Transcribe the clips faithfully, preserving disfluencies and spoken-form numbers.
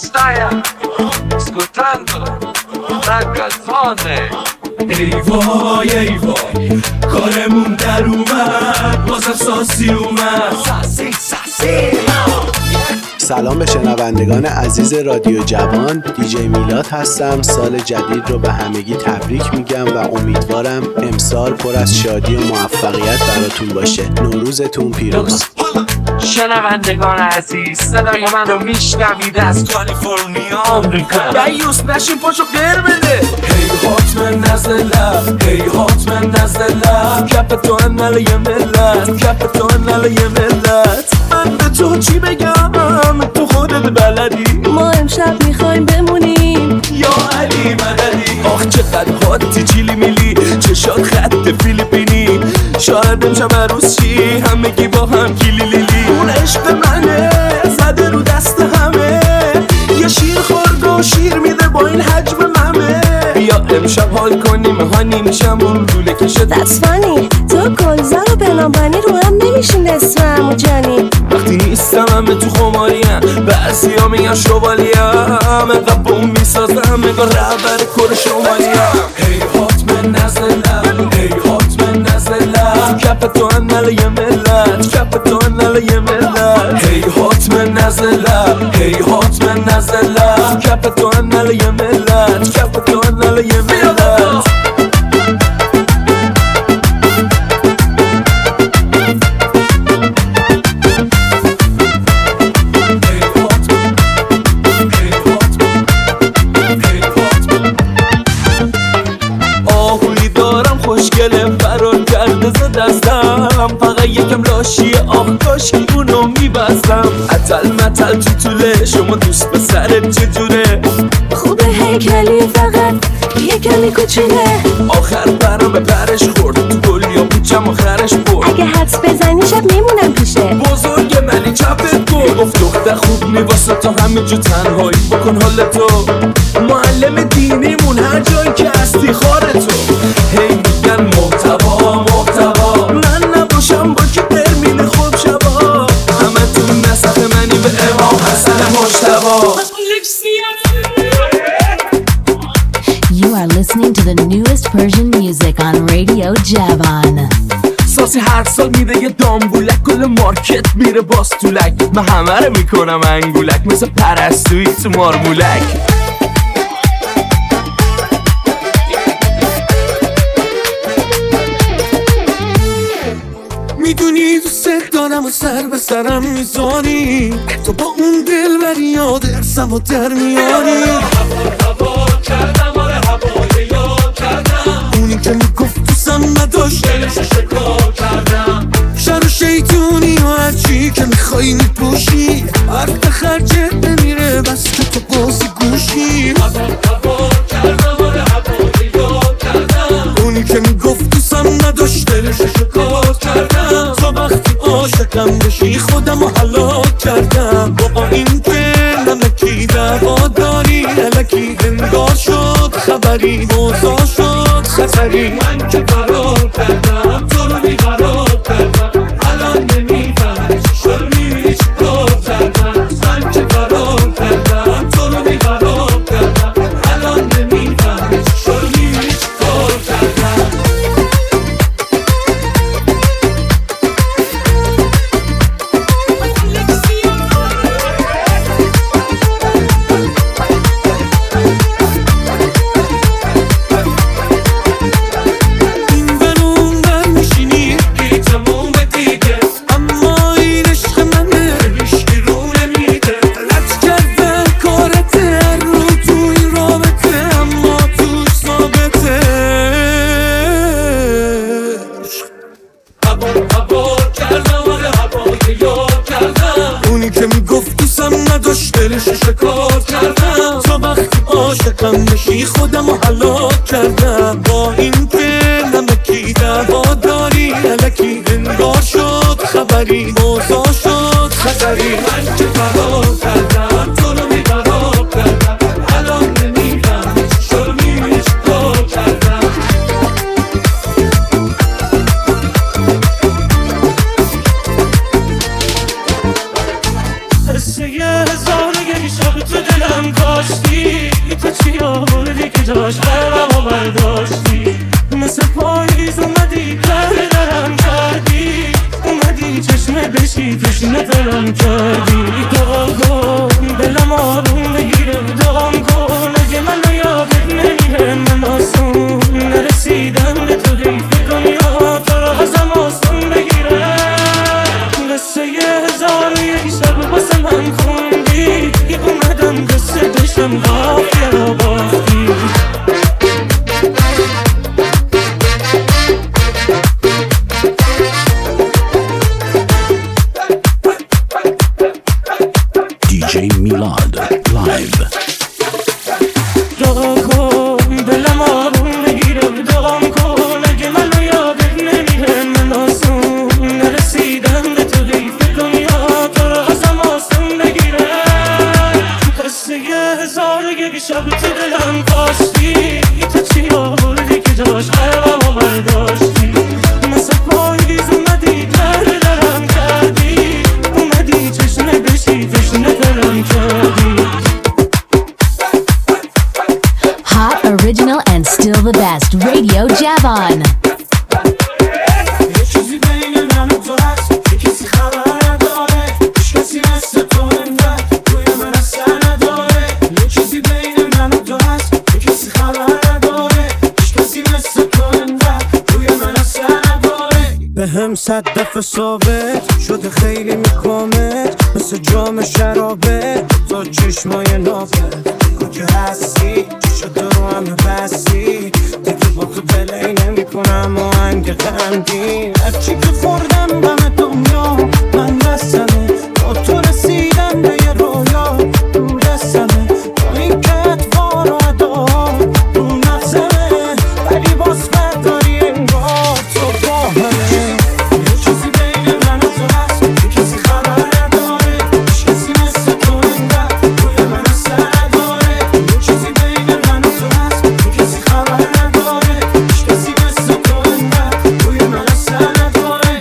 stai ascoltando Ragazzone. ای وای ای وای کارمون در اومد بازم ساسی اومد ساسی ساسی. سلام به شنوندگان عزیز رادیو جوان، دیجی میلاد هستم. سال جدید رو به همگی تبریک میگم و امیدوارم امسال پر از شادی و موفقیت براتون باشه. نوروزتون پیروز. شنوندگان عزیز، صدای من رو میشنوید از کالیفرنیا آمریکا. دیوس نشین پاشو غیر بده. هی حتما نزلم هی حتما نزلم کپ تو انال یه ملت کپ تو انال یه ملت. من به تو چی بگم تو خودت بلدی. ما امشب میخوایم بمونیم یا علی مددی. آخ چقدر حاتی چیلی میلی چشات خط فیلیپینی. شاید امشب عروس چی همگی با هم کیلی لیلی. اون عشق منه زده رو دست همه. یه شیر خورد و شیر میده با این حجم ممه. بیا امشب حال کنیم هانی میشم اون دوله کشه. That's funny تو گلزار و بنابانی رو هم نمیشین اسمم و جانی. وقتی نیستم همه تو خماریم بعضی ها میگن شوالیم. انقدر بوم میسازم انگار رهبر کل شمالیم. هی حتما نزلم هی حتما نزلم کپ تو انال یه ملت کپ تو انال یه ملت. هی حتما نزلم هی حتما نزلم کپ تو انال یه ملت کپ تو انال یه ملت. خوشگله فرار کرده زد دستم. فقط یکم لاشی آخ کاشکی اونو میبستم. عطل مطل تو طوله شما دوست به سرت چجوره. خوبه هیکلی فقط یکمی کوچوله. آخر برام به پرش خورد تو گل یا پوچم آخرش برد. اگه حدس بزنی شب میمونم پیشه. بزرگ منی چپت گل گفت دختر خوب میواسه تا همه جو تنهایی بکن حال تو. معلم دینیمون هر جایی که هستی خاره تو. هی میگن محتوا محتوا من نباشم با که ترمین خوب شبا. همه تو نسخ منی به امام حسن مجتبا. You are listening to the newest Persian music on Radio Javan. ساسی هر سال میده یه دامبولک کل مارکت میره باستولک. من همه رو میکنم انگولک مثل پرستویی تو مارمولک. میدونی دوست دارم و سر به سرم میذاری. تو با اون دل بری یاد ارسم و در میاری. هوا کردم آره هوای یاد کردم. اونی که میگفت دوستم نداشت دلشو شکار کردم. شر و شیطونی و هرچی که میخوایی میپوشی. وقت خرجت نمیره بس که تو بازی گوشی. هوا کردم آره هوای یاد کردم. اونی که میگفت دوستم نداشت دلشو شکار کردم. تا وقتی عاشقم بشی خودم رو هلاک کردم. با این که نمکی دعوا داری الکی انگار شد خبری موضوع شد خطری. من که فرار کردم تو رو بیقرار کردم. الان نمیفهمی چی شد میبینی چی کار کردم. من که فرار کردم تو رو بیقرار کردم. الان نمیفهمی چی شد میبینی چی کار کردم. دلشو شکار کردم. تا وقتی عاشقم بشی خودم رو هلاک کردم. با این که نمکی دعوا داری الکی انگار شد خبری موضوع شد خطری. من که فرار کردم تو رو بیقرار کردم. الان نمیفهمی چی شد میبینی چی کار کردم. حسه یه هزار نگه شب تو دلم. کاشتی تو چی آوردی که جاش قلبمو برداشتی مثل پاییز اومدی در درم کردی اومدی چشمه بشی تشنه دلم کردی دعا کن دلم آروم بگیره دعام کن اگه منو یادت نمیره من آسون نرسیدم به تو حیفه کنی ها تو رو ازم آسون بگیره قصه یه هزار و یک شب واسه من خوندی اومدم قصه بشم قافیه رو باختی دیجی میلاد لایو. دعا کن دلم آروم بگیره دعام کن اگه منو یادت نمیره من آسون نرسیدم به تو حیفه کنی ها تو رو ازم آسون بگیره قصه یه هزار و یک شب تو دلم کاشتی تو چی آوردی که جاش قلبمو برداشتی مثل پاییز اومدی در درم کردی اومدی چشمه بشی تشنه دلم کردی Hot, original, and still the best. Radio Javon. یه چیزی بین من و تو هست که کسی خبر نداره هیچ کسی مثل تو انقدر روی من اثر نداره یه چیزی بین من و تو هست که کسی خبر نداره هیچ کسی مثل تو انقدر روی من اثر نداره به هم صد دفعه ثابت شده خیلی میکامت مثل جام شرابه تا چشمای نابت که هستی چی شده رو همه بستی دیگه با تو بلی نمی کنم و هنگ غمگین هرچی که خوردم غم دنیا من دستمه با تو رسیدم به یه رویا رو دستمه با این که اتوار و ادا رو نفسمه ولی باز برداری انگار تو با همه یه چیزی بین من و تو هست که کسی خبر نداره هیچ کسی مثل تو انقدر روی من اثر نداره یه چیزی بین من و تو هست که کسی خبر نداره هیچ کسی مثل تو انقدر روی من اثر نداره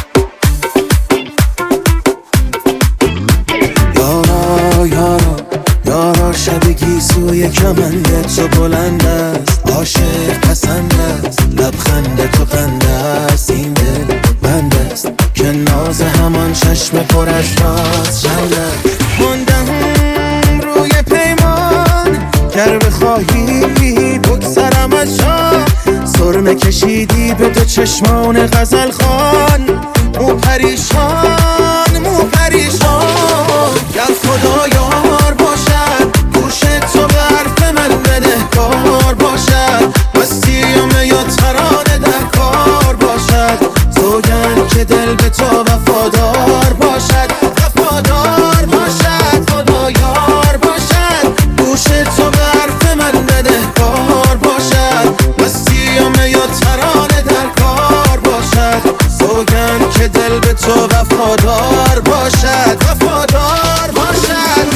یارا یارا یارا شب گیسوی کمنده تو بلند است عاشق پسند است لبخند تو خنده است این دل بند است که ناز همان چشم پر از راز چند است موندم روی پیمان گر بخواهی بگذرم از جا سرمه کشیدی به دو چشمان غزل خوان مو پریشان مو پریشان گر خدا یار باشد گوش تو به حرف من بدهکار باشد مسیم یا ترانه در کار باشد سوگند که دل به تو وفادار باشد وفادار باشد خدا یار باشد گوش تو به حرف من بدهکار باشد مسیم یا ترانه در کار باشد سوگند که دل به تو وفادار باشد وفادار باشد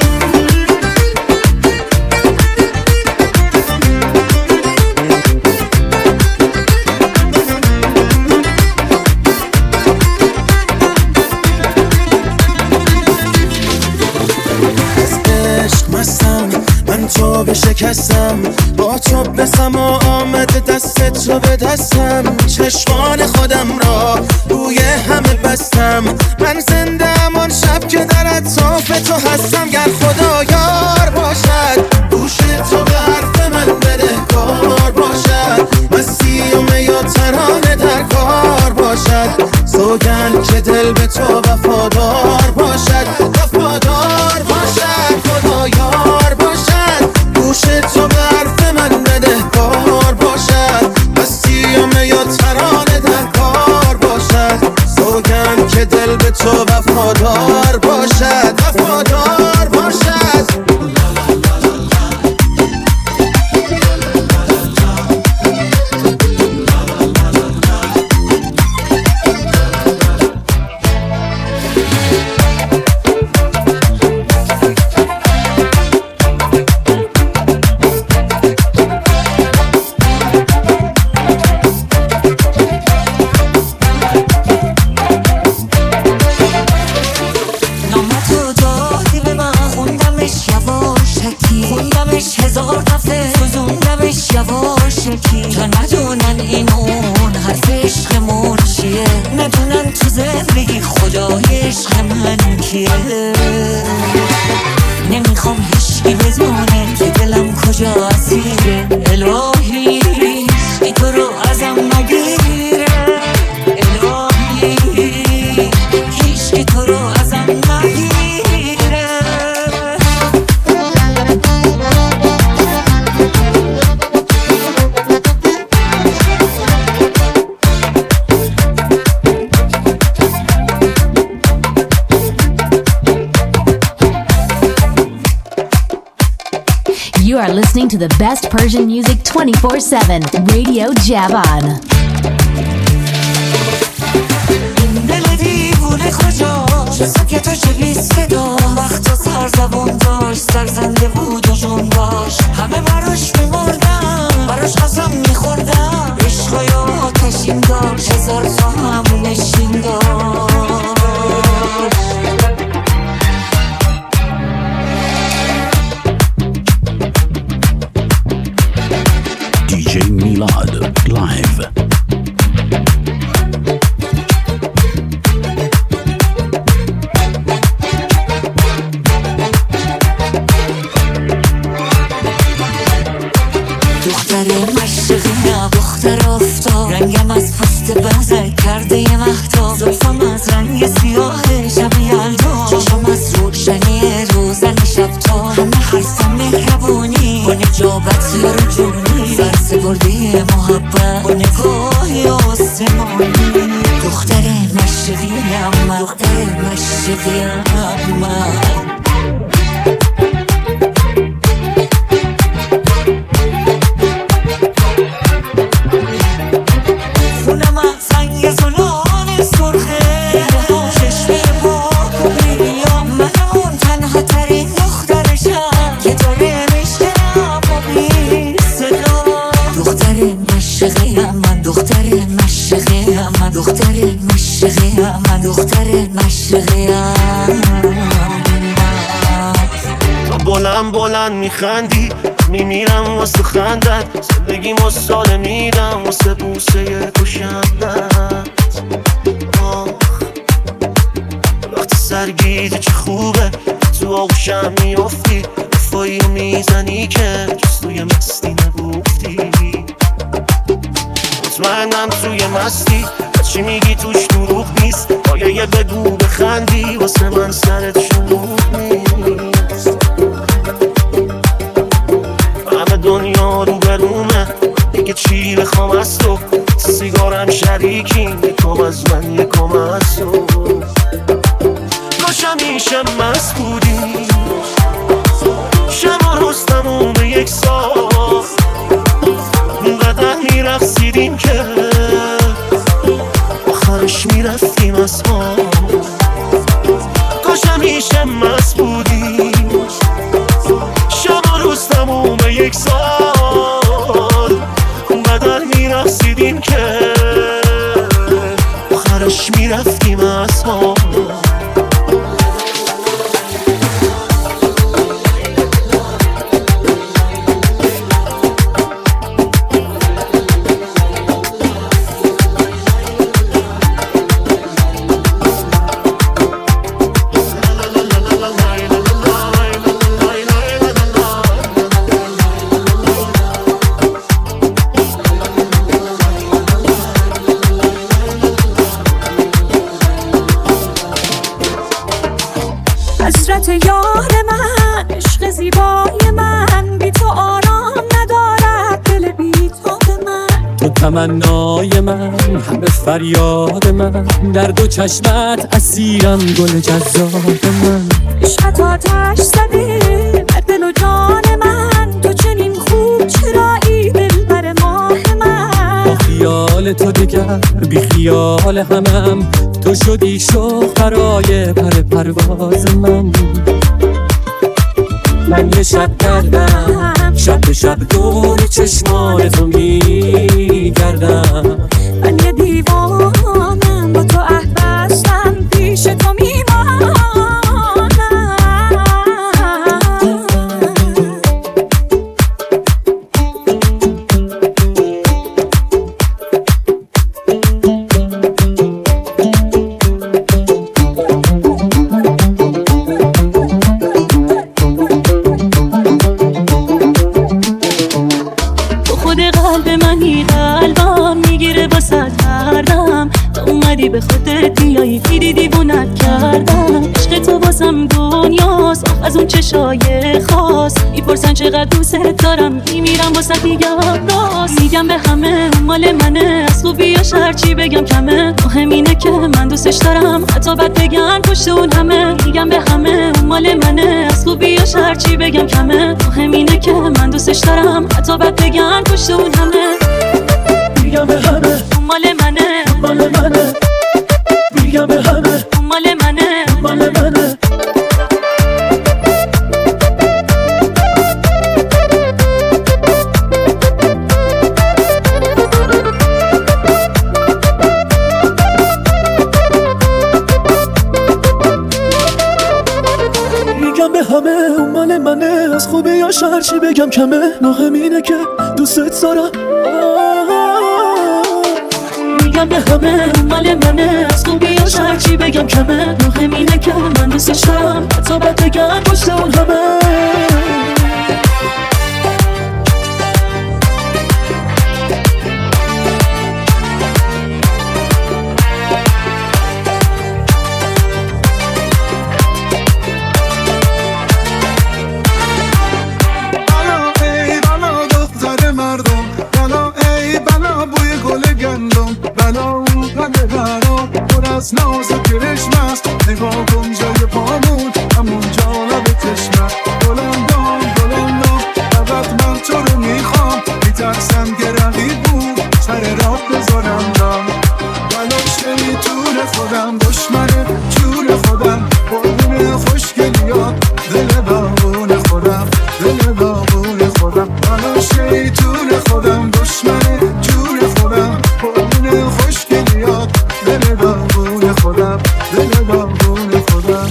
مستم من تو بشکستم با تو بسم و آمد دست تو به دستم چشمان خودم را روی همه بستم من زنده امان شب که در اطراف تو هستم گر خدا یار باشد گوش تو به حرف من بدهکار باشد مسیم یا ترانه در کار باشد سوگند که دل به تو وفادار باشد وفادار باشد خدا یار باشد گوش تو به حرف من بدهکار باشد مسیم یا ترانه در کار باشد سوگند که دل به تو وفادار باشد وفادار باشد هزار دفعه فزوندمش یواشکی تا ندونن این اون حرف عشقمون چیه، ندونن تو زندگی خدای عشق من کیه. نمیخوام هیچکی بدونه که دلم کجا اسیره، الهی این تو رو ازم نگیره، الهی هیچکی تو رو ازم نگیره. You are listening to the best Persian music twenty-four seven. Radio Javan. دل دیوونه کجاست؟ چه سکت و چه بی صدا، وقتا سر زبون داشت، سرزنده بود و جنباش. همه براش میمردم، براش قسم میخوردم، عشقای آتشین داشت، هزار تا هم نشین داشت. دی جی میلاد لایو. دختر مشرقیم، دختر آفتاب، رنگم از پوست بزه کرده یه مهتاب، زلفم از رنگ سیاه شب یلدا، چشم از روشنی روزن شبتا، همه حرفم مهربونی با نجابت رجونی، سرسپردی محبت با نگاهی آسمانی. دختر مشرقیم من، دختر مشرقیم من. بلند بلند میخندی، میمیرم واسه خندت، زندگی مستاله میدم واسه بوسه کشندت. وقتی سرگیده چه خوبه تو آغوشم میافتی، وفایی میزنی که جز توی مستی نگفتی. مطمئنم توی مستی چی میگی توش دروغ نیست، باید یه بگو بخندی واسه من سرت شلوغ نیست. همه دنیا رو برومه دیگه چی بخوام از تو، سیگارم شریکیم، یکم از من یکم از تو. کاش همیشه مست بودیم، شب و رستمون به یک سال، اونقدر میرقصیدیم که آخرش میرفتیم از ما. کاش همیشه مست بودیم، شب و روز تموم یک سال، اونقدر میرقصیدیم که آخرش میرفتیم از ما. حسرت یار من، عشق زیبای من، بی تو آرام ندارد دل بی تو به من. تو تمنای من، همه فریاد من، در دو چشمت اسیرم گل جذاب من. عشقت آتش زده بر دل و جان من، تو چنین خوب چرایی دلبر ماه من. با خیال تو دگر بی خیال همم، تو شدی شوق برای پر پرواز من. من یه شب کردم، شب به شب دور چشمان تو میگردم. من یه دیوانم، با تو عهد بستم، پیش تو میمانم. بودی به خودت بیایی دیدی دیوونت کردم. عشق تو بازم دنیاست از اون چشای خاص. میپرسن چقدر دوست دارم میمیرم واسه میگم راست. میگم به همه مال منه از خوبی یا شر چی بگم کمه. مهم اینه که من دوستش دارم حتی بد بگن پشت اون همه. میگم به همه مال منه از خوبی یا شر چی بگم کمه. مهم اینه که من دوستش دارم حتی بد بگن پشت اون همه. میگم به همه مال منه مال منه. میگم به همه مال منه مال منه. میگم به همه اون مال منه از خوبی یا شر چی بگم کمه. مهم اینه که دوستت دارم. میگم به همه مال منه از خوبی یا شر چی بگم کمه. مهم اینه که من دوستش دارم حتی بد بگن پشت اون همه. از ناز کرشمست نگاه کن جای پامون همون جا لب چشمت. بلندام بلندام فقط من تو رو میخوام. میترسم که رقیب بود سر راه بذارم دام. بلاش نمیتونه خودم دشمنه جور خودم. قربون خوشگلیات دل داغون خودم دل داغون خودم. بلاش نمیتونه خودم دشمنه جور خودم. قربون خوشگلیات دل داغون خودم دل داغون خودم.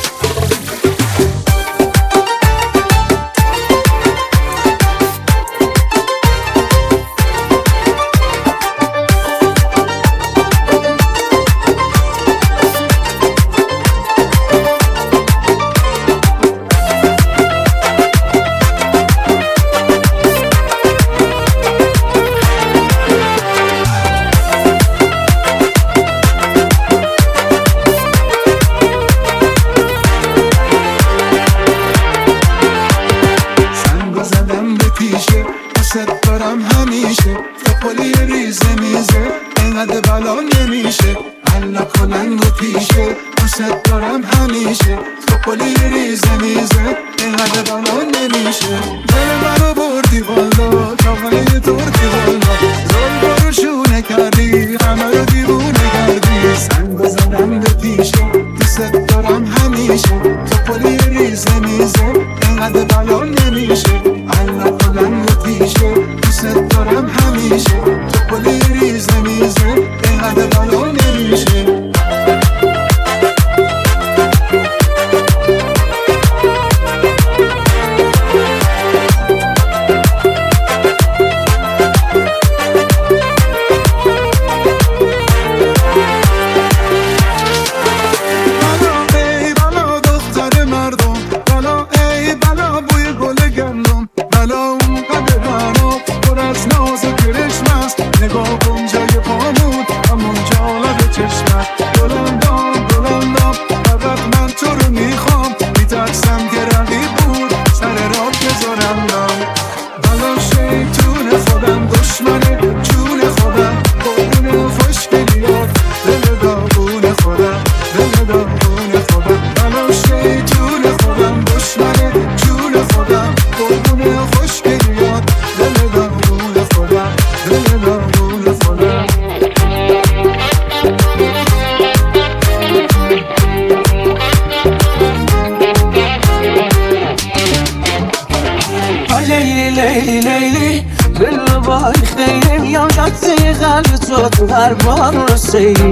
هر بار رسیدی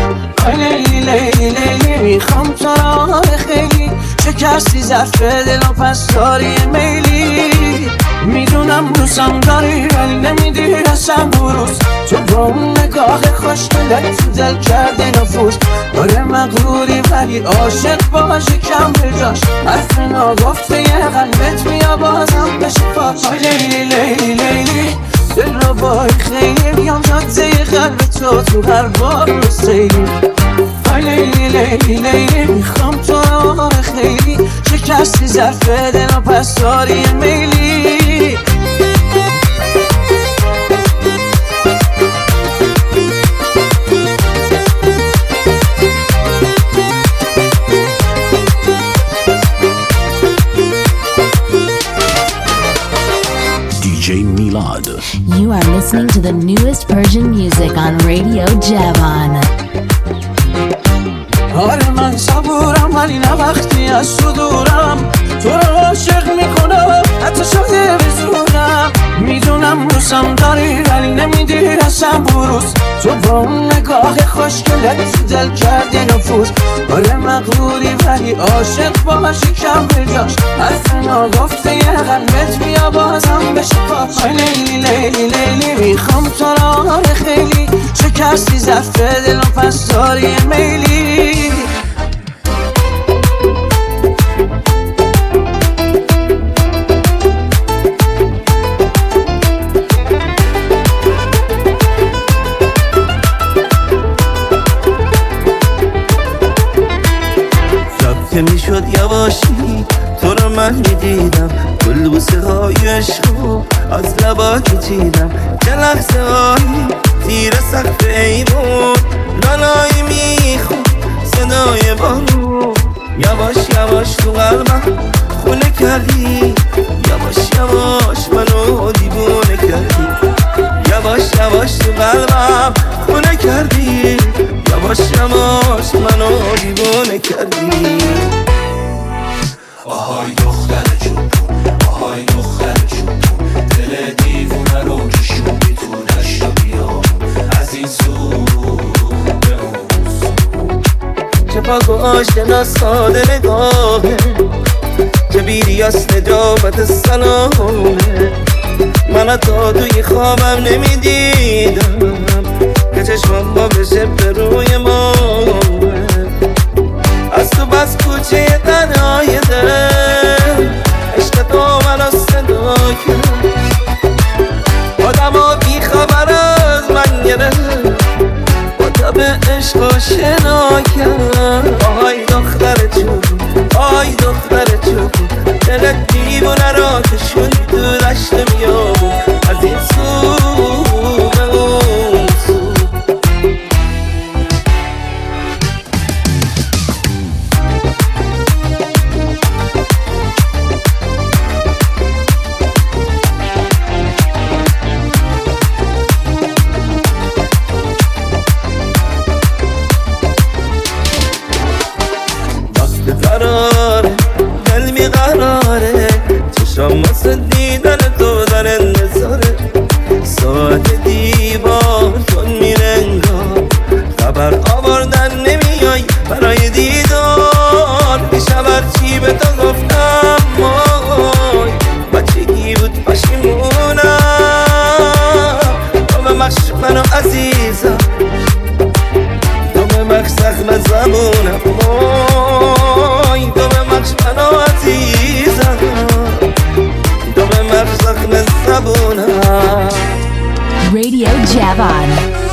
آی لیلی لیلی لیلی میخوام تو را خیلی شکستی ظرف دل و پس داری میلی میدونم دوستم داری ولی نمیدی اصلا بروز تو با اون نگاه خوشگلت تو دل کرده نفوذ آره مغروری ولی عاشق باشی کم به جاش حرف ناگفته یه قلبت بیا بازم بشه پاش آی لیلی لیلی لیلی دل رو بای خیلی بیام جاده قلب تو تو هر بار رو سیلی های لیلی لیلی لیلی میخوام تو رو خیلی شکستی ظرف دل و پس داری میلی D J Milad. You are listening to the newest Persian music on Radio Javan. آره من صبورم ولی نه وقتی از تو دورم تو رو عاشق میکنم حتی شده بزورم میدونم روزم داری ولی نمیدی رسم بروز تو با اون نگاه خوشگلت تو دل کردی نفوذ آره مغروری ولی عاشق باشی کم به جاش حرف ناگفته یه قلبت بیا بازم بشه پاش لیلی لیلی لیلی میخوام تو رو آره خیلی شکستی ظرف دل و پس داری میلی که میشد یواشی تو رو من میدیدم گل بوسه های عشقو از لبا کشیدم که لحظه هایی زیر سقف ایوون لالایی میخون صدای بارون یواش یواش تو قلبم خونه کردی یواش یواش منو دیوونه کردی یواش یواش تو قلبم خونه کردی یواش یواش منو دیوونه کردی آهای دختر چوبون آهای دختر چوبون دل دیوونه رو کشوندی تو دشت و بیامون از این سو به اون سو چه پاک و آشنا ساده نگاهه چه بیری از نجابت سلامه من تا توی خوابم نمیدیدم که چشمم با بشه به روی ما از تو بس کوچه تنهای دل عشق تو منو صدا کرد آدم ها بی خبر از من گرفت با تا به عشق آشنا کرد آهای دختر چوبون آهای دختر چوبون دلت دیوونه را کشوندی تو دشت بیابون از این سو به اون سو قراره دل بیقراره چشم واسه دیدن تو در انتظاره ساعت دیوار چون میرنگار خبر آوردن نمیای برای دیدار دیشب هرچی به تو گفتم مای بچگی بود پشیمونم تو به مخش منو عزیزم تو به مخش زخم زبونم وای تو به مخش منو عزیزم تو به مخش زخم زبونم Radio Javan.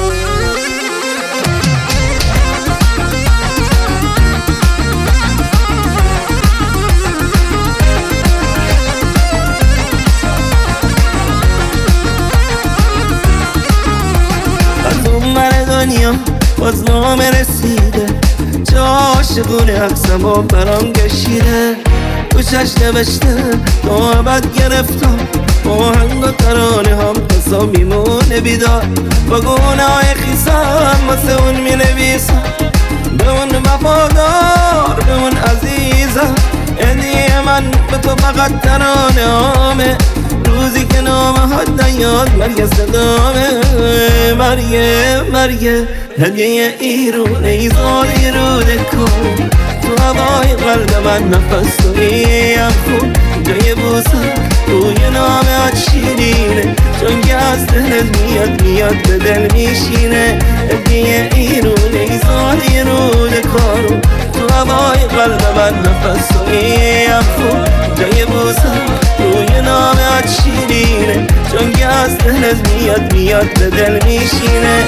از اون من دنیا باز نامه رسیده چه عاشقونه عکسم و برام کشیده گوشش نوشته محبت گرفتم با هنگ و ترانه هم قصا میمونه بیدار با گناه خیسم واسه اون می نویسم به اون وفادار به اون عزیزم هدیه من به تو فقط ترانه هامه روزی که نامه ها نیاد مرگ صدامه مرگه مرگه هدیه ایرونه ایزاری روده کن تو هوای قلب من نفس تویم خون جای بوسم روی نامه شیرینه چون که از دلت میاد میاد به دل میشینه هدیه ایرونه ایزاری روده کن تو هوای قلب من نفس تویم خون جای بوسم روی نامه شیرینه چون رنگ از دلت میاد میاد به دل میشینه.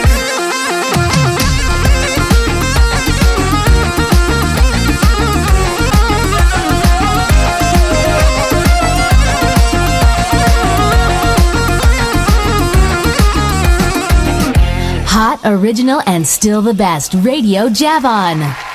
Hot, original, and still the best. Radio Javon.